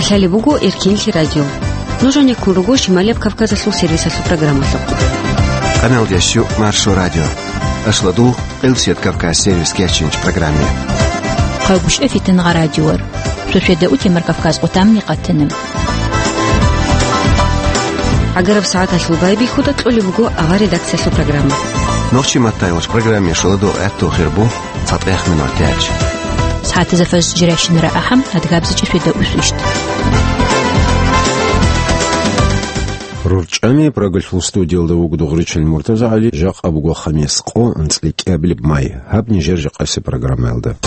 Алали бугу Иркинли радио. Нужен якуругу Шималев Кавказа сервиса программа. Канал Дящу Маршу радио. Ашладу Элсет Кавказ сервис Керченч программе. Хабуш эфитен радиор. Шушеда утимар Кавказ утамни каттенем. Агараб саат ашлубайби худат улибугу ага редакция программы. Ночи матайлаш программе шладу эту хербу цатех минутяч. ساعات زفاز جراشن رأحم هتجابز شفيدة أسوشت. رجعمي برجل استوديو دوق دغريش المرتزع علي جاق أبو خميس قو انسلك قبل بماي هبني جرج قيس برنامج ده.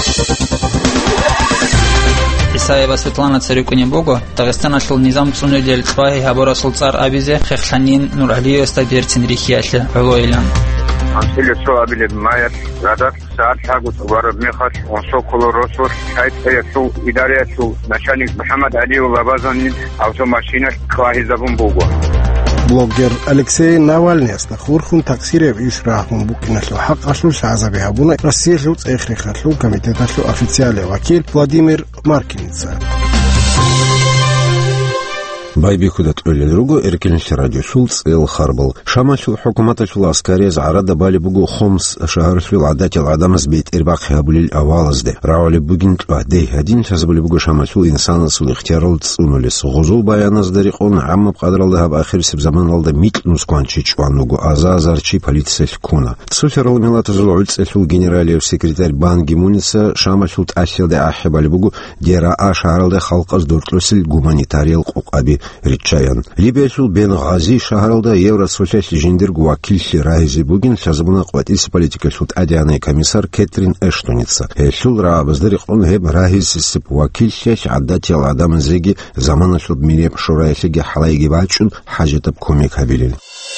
Исаева Светлана Царюкунебого, Дагестан нашел низам цунедель тваи хабора сулцар абизе хехланин Нуралио стаберцин рихиатле Алоилян. Анселе со абиле майер радар саат хагут вараб мехат он со колоросор сайт су идария су начальник Мухаммад Алиев Лабазанин автомашина квахизабун бого. блогер Алексей Навальный استخورخون تقصیر اشراحون بوكناتلو حق اشلو شعزبي هبونا رسيل روت اخريخاتلو كوميتيتاتلو اوفيسيالي وكيل فلاديمير ماركينيتسا بايبي خدت أولي درجو إركنش راديو شولز الخربل شمال الحكومة شو العسكرية زعرض بالي بجو خمس شهر شو العادات العدم بيت إرباق هابولي الأوالز ده راولي بجين تلوحدي هدين شازبولي بجو شمال شو إنسان سو الاختيار التصونوليس غزو بيانز دريقون عم بقدر الله بآخر سب زمان الله ميت نسقانشيش وانوجو أزازرشي بوليتسل كونا تسوشر الملات زلوعد سلو الجنرالي وسكرتير بان جيمونيسا شمال شو تأشيل ده أحب بالي بجو ديرا أشعر ده خلق أصدرتلوسل جومانيتاري القوقابي ريتشايان ليبيشو بين غازي شهرالدا يوراسوشيش جندرغ وكيل رايزي بوغين شازبونا قواتيس بوليتيكا شوت ادياني كوميسار كاترين اشتونيتسا شول را بزدريقون هب رايز سيب وكيل شاش عداتي الادم زيغي زمان شوب ميريب شورايشيغي حلايغي باچون حاجتب كوميك هابيلين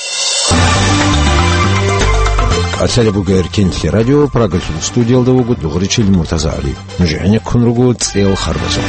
أسأل بوغير كنتي راديو براغل ستوديو دوغو دغريتشي المرتزعلي نجعني كنرغو تسيل خربزو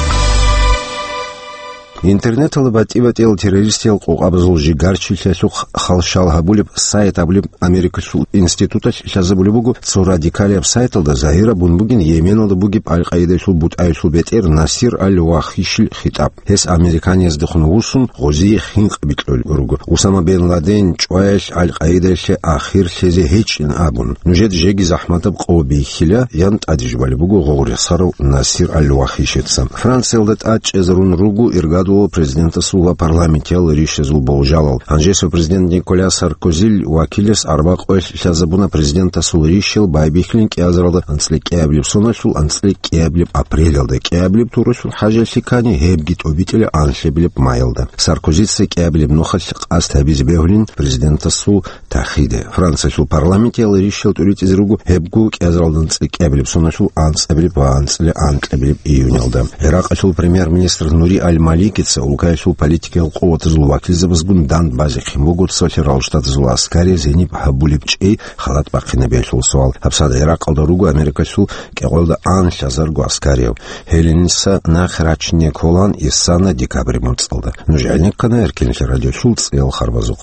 интернет албатибател террористел қоғабызыл жигарчи шашуқ халшал хабулиб сайт абулиб Америкашу института шазабулибугу цо радикалияб сайталда захира бунбугин йеменалда бугиб аль-Қаидашул бут айшул бетер Насир аль-Вахишил хитаб хес американиез дыхун усун ғози хинқ битлөл уругу Усама бен Ладен чуайш аль-Қаидаше ахир шезе хечин абун нужет жеги захматаб қоби хиля янт адижбалибугу ғоғри сару Насир аль-Вахишетсам Франциялдат ач эзрун ругу иргаду президента сула парламенте лиришез улбоужалал анжесо президент Николя Саркози вакилес арбак ой шазабуна президента сулришел байбихлинг язралда анслик яблиб сонашул анслик яблиб апрелялда яблиб турушул хажасикани хебгит обители аншеблиб майылда Саркози сек яблиб нохашик астабиз бевлин президента сул тахиде Франция шул парламенте лиришел турит изругу хебгу язралда анслик яблиб сонашул анслик анслик июнялда Ирак шул премьер-министр Нури аль-Малики Улкайшул политики алқоват зулвакил забазгун дан бази химогут сочерал штат зуласкари зениб хабулипчей халат бақина бешул суал хабсада Ирак алдаругу Америкашул кеголда ан шазаргу аскариев Хелениса нахрачне колан иссана декабрь муцалда нужальник кана эркенш радио шулц эл харбазук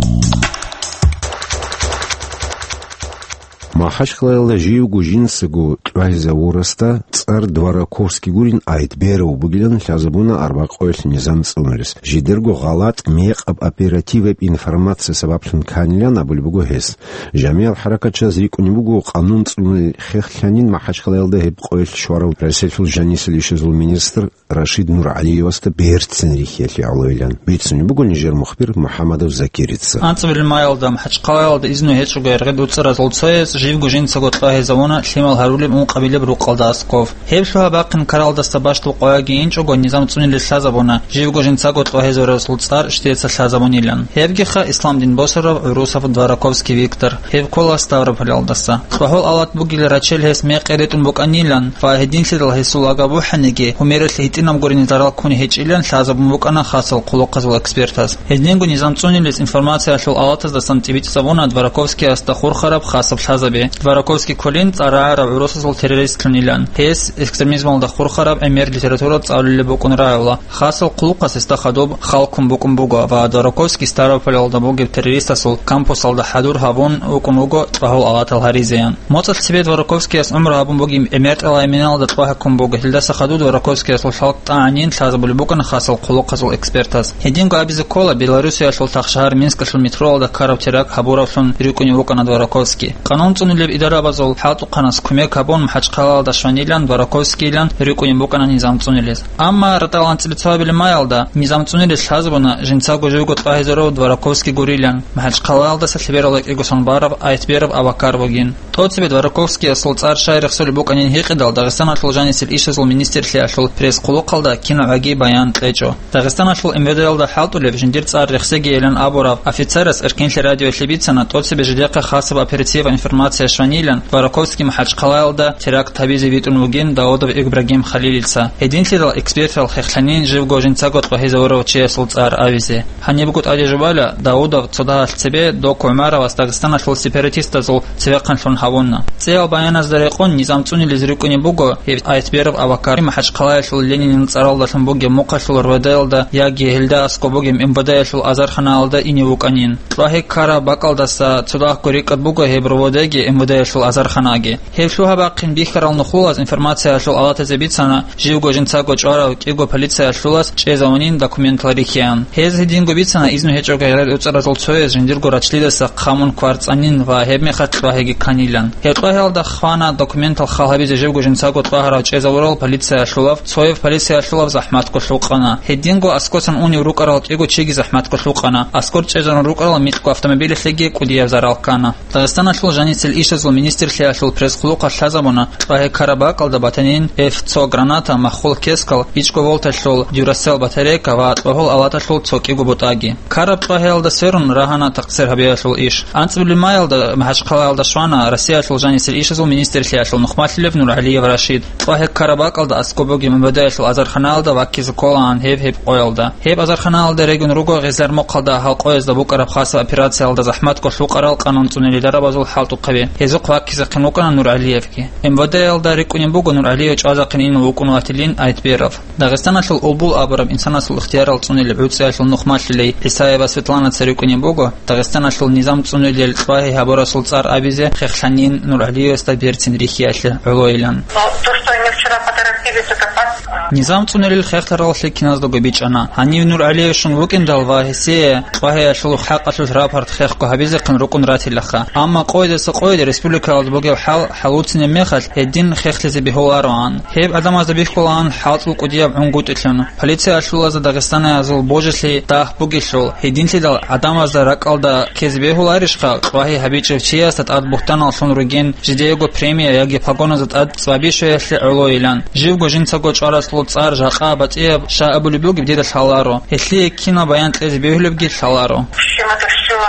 Махашхлайла жиугу жинсыгу твайза ураста цар Двараковский гурин айтберу бугилен шазабуна арбак ойс низам цунрис. Жидергу галат меq об оперативе информации сабапшин канилян абульбугу хес. Жамиал харакача зрикунибугу канун цунри хехлянин Махашхлайлда хеп ойс шварау пресельфил жанисел ишезул министр Рашид Нуралиеваста берцин рихельи алоилян. Бейцунибугу нижер мухбир Мухаммадов Закирица. Анцевил майалда Махашхлайлда изну хечуга эргедуца разолцоес живгу жинсагот фахезавона шлемал харулим муқабиле бруқалда асков. Хебшуа бақин каралда стабашту қояги инчуго низам цунили слазавона живгу жинсагот фахезавора сулцтар штеца слазавонилян. Хебгиха Исламдин Босаров Урусов Двараковский Виктор. Хебкола Ставрополялдаса. Свахол алат бугили рачел хес меқеретун буканилян фахедин сидал хесулага буханеги хумерет лихитинам горинитарал куни хечилян слазавун букана хасал қулоқазал экспертаз. Хеднингу низам цунилис информация шул алатаз да сантибит завона Двараковский астахур хараб хасаб слазав Хазаби. Двараковский колин царара уросозл террорист кланилан. Хес экстремизмал да хурхараб эмер литература цаулили букунраевла. Хасл клукас истахадоб халкум букумбуга. Ва Двараковский Ставрополь да буги террористасул кампус алда хадур хавон укунуго твахул алатал харизиян. Моцал себе Двараковский ас умра абун буги эмерт алайминал да твахакум буга. Хилдаса хаду Двараковский асул халк таанин хазабули букун хасл клукасул экспертас. Хединго абизе кола Белоруссия шул тахшар Минск шул метро алда карав терак хабурав шун рюкуни букана Двараковский. Канун цунилеб идара базол хату канас кумек абун мхачкалал да шванилан Двараковский лан рюкуни букана низам цунилес. Амма раталан цилицуабили майалда низам цунилес хазабуна жинцагу живго твахизоров Двараковский гурилян мхачкалал да сахибералек игусанбаров айтберов авакарвогин. Тот себе Двараковский асул цар шайрах соли буканин хикидал Дагестан ашул жанисил ишазул министерли ашул пресс кулукалда кина аги баян тлечо. Дагестан ашул МВД да халтулев жиндир цар рехсеги елен абурав офицерас эркенли радио шлибицана тот себе жидека хасова оператива информация шванилан Двараковский мхачкалал да теракт табизи витунугин Даудов Ибрагим Халилица. Единственно экспертал хехланин живго жинцагот вахизауров чесул цар авизе. Ханибгут адежубаля Даудов цуда себе до Кумарова с Дагестана шул сепаратиста зул цвекан шун хавунна. Цео баяна здарекон низам цунили зрюкуни буго и айтберов авакар мхачкалал шул Ленин царал да шун буге мука шул рведел да яги хилда аско буге МВД шул азархана алда ини вуканин. Твахи кара бакалдаса цуда курикат буго хеброводеги МВД шул азарханаги. Хевшуха бакин бихарал нухулаз информация шул алата зебицана живго жинцаго чара киго полиция шулас чезаунин документарихиан. Хез хидинго бицана изну хечога ярад уцаразол цоез жиндирго рачлидаса қамун кварцанин ва хебмехат твахиги канилан. Хетвахел да хвана документал халабизе живго жинцаго твахара чезаурал полиция шулав цоев полиция шулав захмат кошлуқана. Хидинго аскосан уни рукарал киго чиги захмат кошлуқана. Аскор чезан рукарал митко автомобили хеги кудия заралкана. Дагестан шул жанисил ишазул министерли шул пресс-клука шазамона твахи карабакал да батанин F100 граната махул кескал ичко волта шул дюрасел батарейка ва твахол алата шул цокиго бутаги. Караб твахел да серун рахана тақсир хабия шул иш. Анцбили майал да мхачкалал да швана Россия шул жанисил ишазул министерли шул Нухматлев Нур Алиев Рашид. Твахи карабакал да аскобоги МВД шул азарханал да вакиз колан хеб ойл да. Хеб азарханал да регион руго гизар моқал да халқ ойз да букараб хаса операция да захмат кошлуқарал қанун цунили дарабазул халту қаби. Хезуқ вакиз қинукана Нур Алиевки. МВД да рекунин буго Нур Алиев чаза қинин вукуну атилин айтберов. Дагестан шул улбул абураб инсана шул ихтиярал цунили буця шул Нухматлили Исаева Светлана царекунин буго Дагестан шул низам цунили твахи хабора шул цар абизе хехланин Нур Алиев стабирцин рихияшли улойлан. То, что они вчера поторопились, это факт. Низам цунили хехтарал шли киназдого бичана. Они Нур Алиев шун вукиндал вахисе твахи шул хаqa шул рапорт хехко хабизе қин рукун ратилаха. Амма қойдеса қойде республика албуге халуцин мехал един хехлизе бихоларуан. Хеб адам аз бихолан хатл кудия унгут итлан. Полиция шула за Дагестана азул божесли тах бугишул. Единли дал адам аз ракалда кезбехоларишха твахи хабичев чия стат ад бухтанал шун руген жидеего премия яги погона зат ад свабише шли улойлан. Живго жинцаго чарас лу цар жаqa батия ша абулюбуги бдеда шаларо. Если кино баян тлезбехлюбги шаларо. Чем это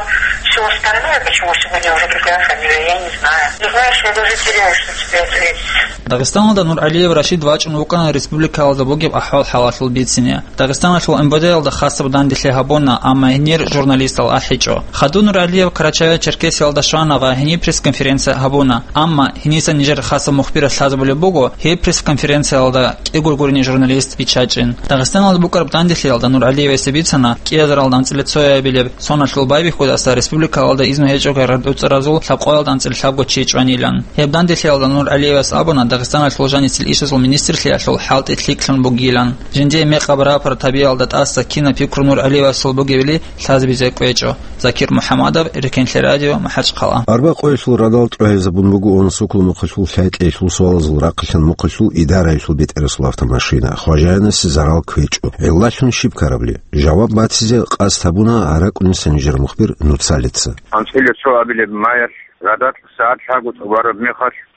все остальное, почему сегодня уже приглашали, я не знаю. Ты знаешь, я даже теряюсь, что тебе ответить. Дагестан да Нур Алиев Рашид вачун вукана республика алзабугиб ахвал халашул битсине. Дагестан шул МВД да хасаб дан дихлехабона амма хнир журналист ал ахичо. Хаду Нур Алиев Карачая Черкесия алдашана ва хни пресс-конференция хабона. Амма хниса нижер хасаб мухбира сазабули бугу хи пресс-конференция алда кигургурни журналист ичачин. Дагестан албукар дан дихлел да Нур Алиев себитсана киязар алдан цилецоя билеб сона шул байби худаса республика алда изну хечога радуцаразул шабқоял дан цил шабго чичванилан. Хебдан дихлел да Нур Алиев сабона Дагестан шулжани цил ишазул министерли шул халт итликлан бугилан. Жинде ме қабра пар табиал дат аса кина пикру Нур Алиев шул бугивли сазбизе квечо. Закир Мухаммадов Иркенли радио Махачқала. Арба қойшул радалт ойзабун бугу он сокул муқшул шайт эшул суалзул рақшан муқшул идара эшул бит эрсул автомашина. Хожаяна сизарал квечо. Эллашун шип корабли. Жаваб батсизе қастабуна аракун сенжер мухбир нуцалица. Анцелецо абиле майер радат саат хагут вараб мехаш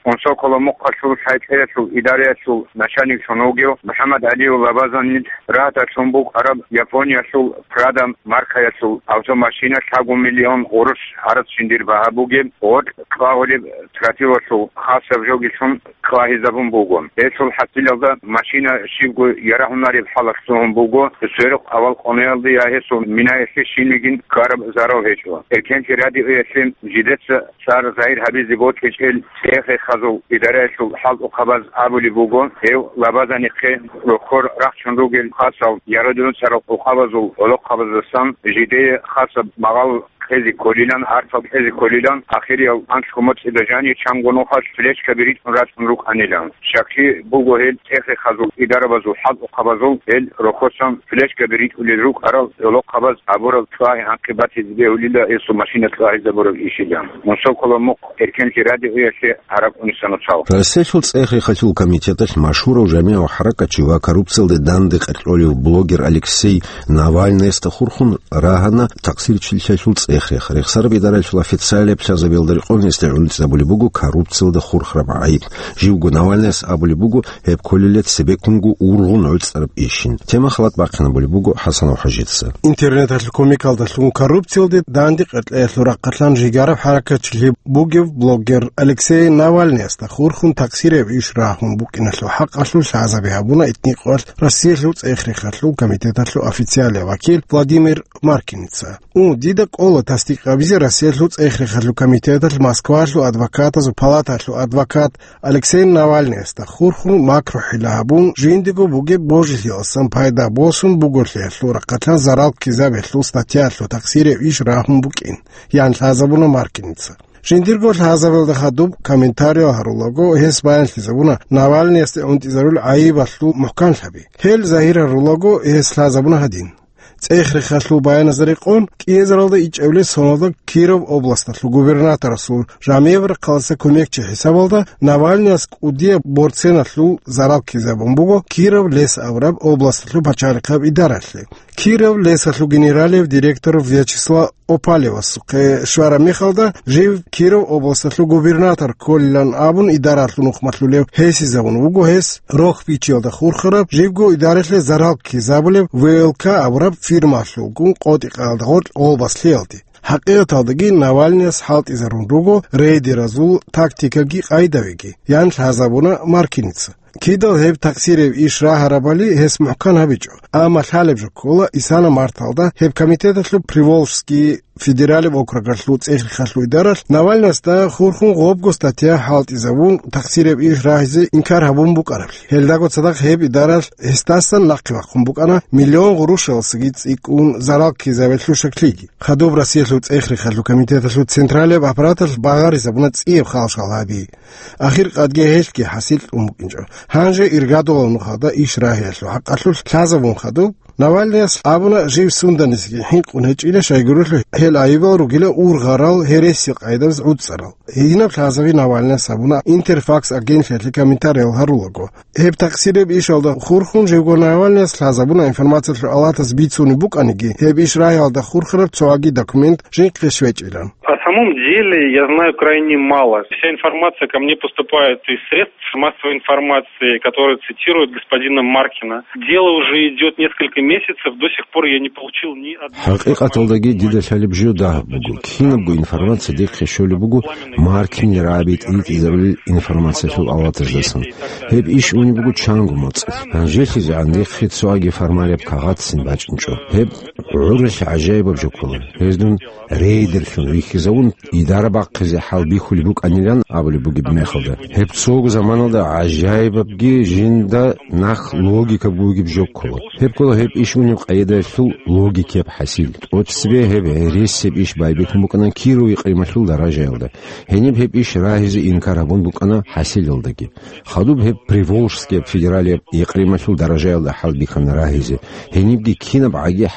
он соколо мукашул шайтхесул идариасул начальник шоногио Мухаммад Алиев Лабазанид рата шумбук араб Япония сул прадам маркаясул автомашина 100 миллион орус арат шиндир баабуге от кваоли тративасул хасавжогишун квахизабун бугон эсул хатилалда машина шивгу ярахунари халахсун буго сөрөк авал конялды яхесул минаеси шинигин караб заров хечва эркенчи ради эсен жидет сар заир хабизи бот кечел эхе хазул идарасул хал уқабаз абули бугон ев лабазани хе рохор рахчундугел хасал ярадун сар уқабазул олоқабазсан жиде хасаб магал خیلی کلیلان حرف خیلی کلیلان آخری آنچکمت ادجانی چنگونو خاص فلش کبیریت راتون رو کنیلان شکلی بوگوهل تخ خازو اداره بازو حد و قبضو هل رخصان فلش کبیریت ولی رو کرال ولو قبض عبور الطاع عقبات زبه ولیلا ایسو ماشین الطاع زبور ایشیلان منصو کلامق ارکن جرادی ویشه عرب انسانو چاو Рассечил цехи хотел комитетах Машура Жамиа Харака чува коррупция данды контролю блогер Алексей Навальный стахурхун рагана таксир чилчачул цехи хрехсар бидарачул официально псазавел дариконисте улица Булибугу коррупция да хурхрабаи живгу Навальнес Абулибугу эп колилет себе кунгу ургун өлцарып ишин тема халат бакына Булибугу Хасанов хажитса интернет комикалда коррупция данды этлуракатлан жигаров харакатчили бугев блогер Алексей Навальный стахурхун таксирев ишрахун букинаслу хак аслу сазабиабуна этникол рассиелуц эхрихатлу комитетатлу официально вакил Владимир Маркиница дидак ола тастиқабизи рассиелуц эхрихатлу комитетатл Москватлу адвокатазу палататлу адвокат Алексей Навальный стахурхун макрохилабун жиндигу буге божихиосан пайда босун бугорлиатлу ракатлан зарал кизабетлу статьятлу таксирев ишрахун букин ян сазабуна Маркиница Жиндиргол хазавелда хадуб комментарио харулого хес баянлизабуна Навальный есте унтизарул аибатлу мухкан лаби хел захира рулого хес хазабуна хадин цехри хаслу баяназарикон киезаралда ичевле сонада Киров областатлу губернаторасу Жамиевр қаласы көмекчі хисабалда Навальный удия борценатлу зарал кизабумбуго Киров лес авраб областатлу бачарикаб идаратлы Киров лесатлу генералев директор Вячеслав Опалева суке швара Михалда жив Киров областатлу губернатор Коллан Абун идаратлу нухматлулев хеси забун уго хес рох пичелда хурхараб живго идаратле зарал кизабулев ВЛК авраб фирматлу гун qoти qaldagot областлелди حقیقتادگی نوالنی از حالت ازرون روگو ریدی رزول تاکتیکگی قایدویگی یعنی حزابونا مارکینیتسا کیدال هب تقصیر ایش راه رابالی هست محکن هبیجو اما حالب جو کولا ایسانا مارتالدا هب کمیتیتاтлу Приволжский федеральный округатлу цехлихатлу идарал Навальный аста хурхун гобго статья халт изавун тақсиреб иш раҳизи инкар хабун букарал хелдагот садақ хеб идарал эстасан лақивақун букана миллион гуруш алсигиц икун зарал кизаветлу шаклиги хадоб расиелу цехлихатлу комитетатлу централеб аппаратал бағар изавуна циеб халшалаби ахир қадге хелки хасил умукинжо ханже иргадол нухада иш раҳиатлу хақатлу лазавун хадоб Навальный абуна жив сунданисги хинқун хечиле шайгурутлу хел айвал ругиле ургарал хересил қайдавз удсарал инаб лазави Навальный абуна интерфакс агентлетли комментариал харулаго хеб тақсиреб ишалда хурхун живго Навальный лазабуна информациятлу алатас бицуни буканиги хеб иш раҳиалда хурхараб цоаги документ жинқли швечилан О самом деле я знаю крайне мало. Вся информация ко мне поступает из средств массовой информации, которые цитируют господина Маркина. Дело уже идет несколько месяцев, до сих пор я не получил ни одной حقیقتالدگی دیده شالب دا بگو کینه بگو інформація دیگه شولی بگو مارکینی رابط ایت ایزولی інформація شو آواتش دستن هب ایش اونی بگو چانگو مات انجیلی زعنی خیت سواگی فرمالیب کاغات سین باچنچو هب عورش عجایب بجو کلا هزدون ریدر شون ریخی زون idare baqqi halbi khulibuk anilan abli bugi bimexalda hep soğuk zamanında acayip bir jinda nakh logika bugi bjokko hep kola hep işuni qayda sul logika hasil otsbe hep resep iş baybet mukana kiro yiqimashul daraja aldı henib hep iş rahizi inkarabun bukana hasil aldagi khadub hep Приволжский федеральный yiqimashul daraja aldı halbi khan rahizi henib gi kinab agi hasil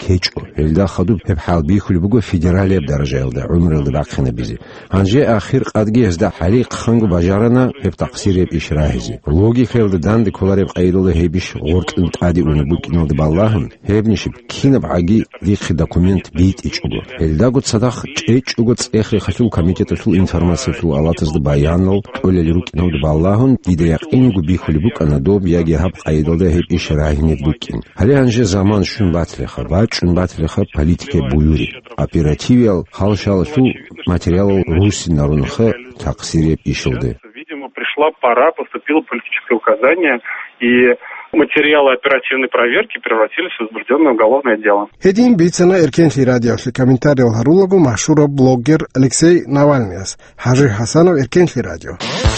хечко элда хаду хал бихули буго федералия даражаелда умрел дабахна бизи анже ахир qadgi ezda hali qangu bajarana hep taqsireb ishrahizi logi khelde dandi kolareb qaydolda hebish ortint adi uni buknod ballahim hebnishib kinab agi vikh dokument bit ichgo elda gut sadakh chechgo tsexri khasul komiteta sul informatsiya sul alatizda bayanol oleli ruknod ballahun ideyaq ingu bihuli buk anadob yagi hab qaydolda hep ishrahini bukin hali anje zaman shun batlexa bachun batlexa politike buyuri оперативиал халшал sul материал руси нарунха тақсиреб ишилди. Видимо, пришла пора, поступило политическое указание, и материалы оперативной проверки превратились в возбужденное уголовное дело. Един бицана Эркенли радиосли комментарио харулагу машура блогер Алексей Навальниас. Хажи Хасанов Эркенли радио.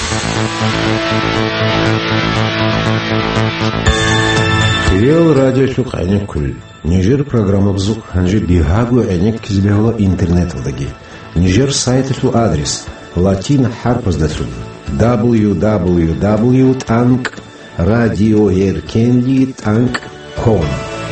Реал радио шукайне куль. Нижер программа бзук ханжи бихагу энек кизбегла интернет-вдаги. Нижер сайт шу адрес латин харпас дасу www.radioerkenli.com.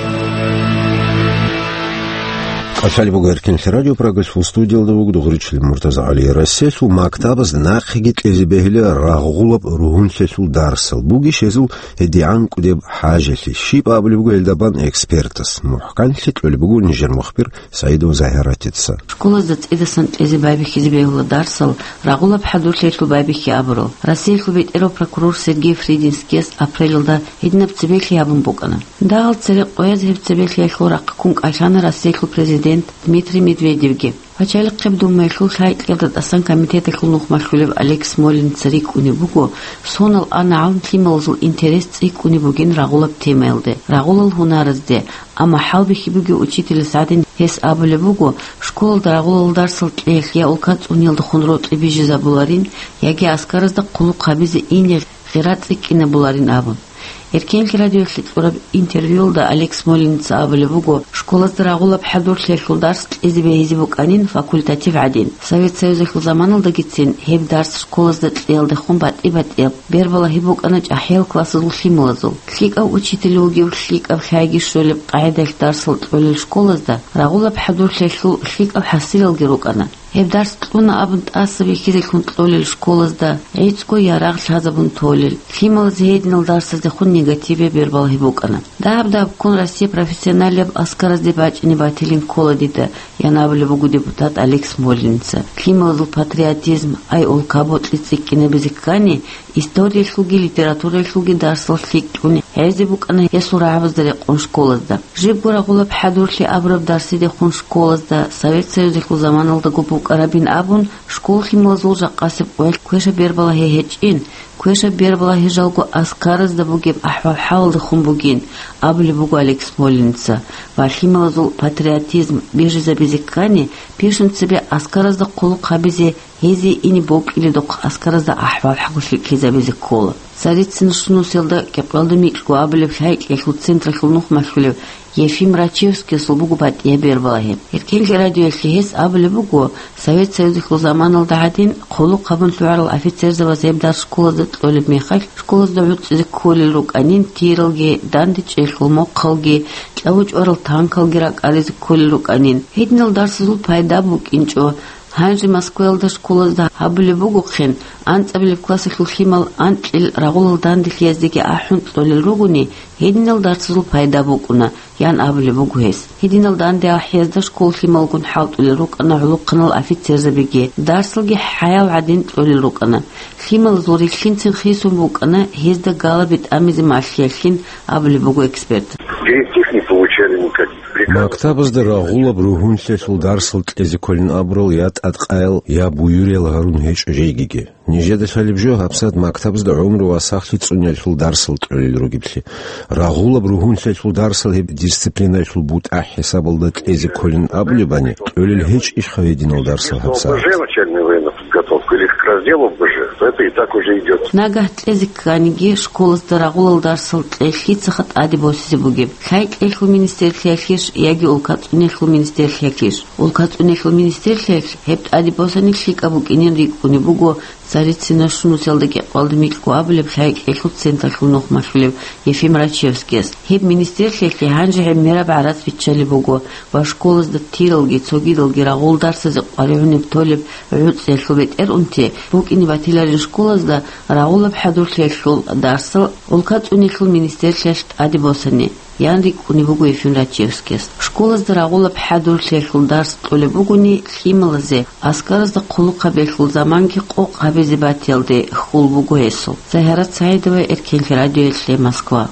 Ашали бугеркин радио прогресс в студии Алдавуг Дугричли Муртаза Али Рассесу Мактабас нахигит эзибехли рагулаб рухунсесу дарсал буги шезу эдиан кудеб хажеси шип аблибуг элдабан экспертас мухкансит өлбугу нижер мухбир Саиду Захаратица. Школа зат эдасант эзибайбих эзибехли дарсал рагулаб хадурлетлу байбихи абро. Рассейлу бит эро прокурор Сергей Фридинскес апрелда эднаб цебехли абун букана. Дал церек оязхеб цебехли эхлорак кунг айшана рассейлу президент Дмитрий Медведевге. Вначале думаю, сайт этот асан комитет ихлунух махулев Алекс Молин царик унибуго сонал анаун клималзул интерес цик унибуген рагулаб темелде. Рагулал хунаразде. Ама халбихибуге учитель садин хес абулебуго школда рагулал дарсал тлехия улкац унилды хунрот ибижи забуларин яги аскаразда кулу қабизи ине гират икине буларин абун. Эркенли радиослик ураб интервьюлда Алекс Молинца абулебуго школазда рагулаб хадурлетлу дарс эзибехизибук анин факультатив адин. Совет Союзихл заманалда гитсин хеб дарс школазда тлелда хумбат ибат ел. Бербала хибук анач ахел классазул хималазул. Тликав учителюгив тликав хайги шолеб қайдах дарсал тлолил школазда рагулаб хадурлетлу тликав хасилал гирук ана. Хеб дарс тлуна абунт асаби хизихун тлолил школазда эйцко ярагл хазабун толил. Хималаз хейдинал дарсазда хун негативе бербал хибукана. Даб кун Россия профессионалев аскараз дебач небателин коладида янабулебугу депутат Алекс Молинца. Климазул патриотизм ай ол кабот лициккине безиккани история слуги литература слуги дарсал сликкуни хезибукана ясураваздаре кун школазда. Жибгура гулаб хадурли абраб дарсиде кун школазда Совет Союзиху заманалда губук арабин абун школ химазул жаккасып ой квеша бербала хечин квеша бербала хижалгу аскаразда бугеб ахвал хавалды хумбугин абли бугу Алекс Молинца вархимазул патриотизм бежи за безиккани пишут себе аскаразда кулу қабизе хези ини бог или док аскаразда ахвал хагушлик хеза безиккола Царицын шуну селда кепралды миклгу абли хайк яху центра хилнух махулев Ефим Рачевский слубугу бат ебербалахи. Эркенли радио хес аблебугу Совет Союзихлу заманалда адин кулу қабын туарал офицер за вазебдар школазда тлолиб мехал школазда уцзик колил рук анин тиралги дандич эхлу моққалги тлауч орал танкалгирак ализик колил рук анин. Хеднил дарсызул пайда бук инчо Ханжи Москвелда школазда аблебугу хен анцабилев классихлу химал антлил рагулал дандих яздеги ахун тлолил ругуни хеднил дарсызул пайда букуна ян аблебугу хес. Хеднил данди ахязда школ хималгун хаутулил рук ана улуққанал офицер забеги дарсылги хаял адин тлолил рук ана. Химал зурихлин цин хисум бук ана хезда галабит амизи махлихлин аблебугу эксперт. Не получали никаких. Мактабызда рагулаб рухунсесул дарсал тлезиколин аброл ят атқайл я буюрел гарун хеч жейгиге. Нижеда шалибжо хапсад мактабызда умру асахли цуняльсул дарсал тлолил ругибли. Рагулаб рухунсесул дарсал хеб дисциплинайсул бут ахисабалда тлезиколин аблибани тлолил хеч ишхавединал дарсал хапсад. Уже начальная военная подготовка или к разделу БЖ, то это и так уже идет. Нага тлезикканиги школазда рагулал дарсал тлехицахат адибосизи бугиб. Хайк эхлу министер хехиш яги улкат унехлу министер хехиш. Улкат унехлу министер хех хепт адибосаник шик абук инен рик унибуго Царицына шунуселдеги Владимирку Аблев хайклу центрлу нохмашлев Ефим Рачевскис. Хеб министрлихли ханжи мера барат вичали богу. Ва школас да тиралги цогидалги рагулдарсыз qariyunib tolib uutselxubet unti buk innovatilarin школас да рагулаб хадурлхел дарсыл улкат унихл министрлишт адибосани Янрик унибугу Ефим Рачевскис. Школас да рагулаб хадурлхел дарс толебугуни хималазе аскараз да кулу қабелхул заманки қоқ хабезибателде хулбугу есу. Захарат Саидова, Эркельфи радио Эльфле, Москва.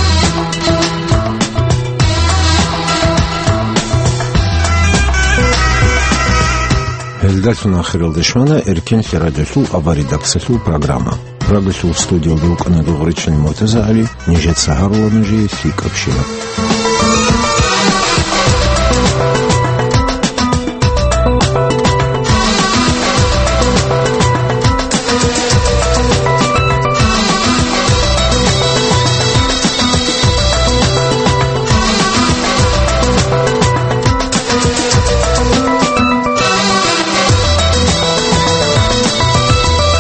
Эльдальсуна Хирилдешмана, Эркельфи радиослу абаридаксеслу программа. Прогрессу в студию был Канаду Гречен Мотеза Али, Нижет Сагарова Нижи, Фикапщина.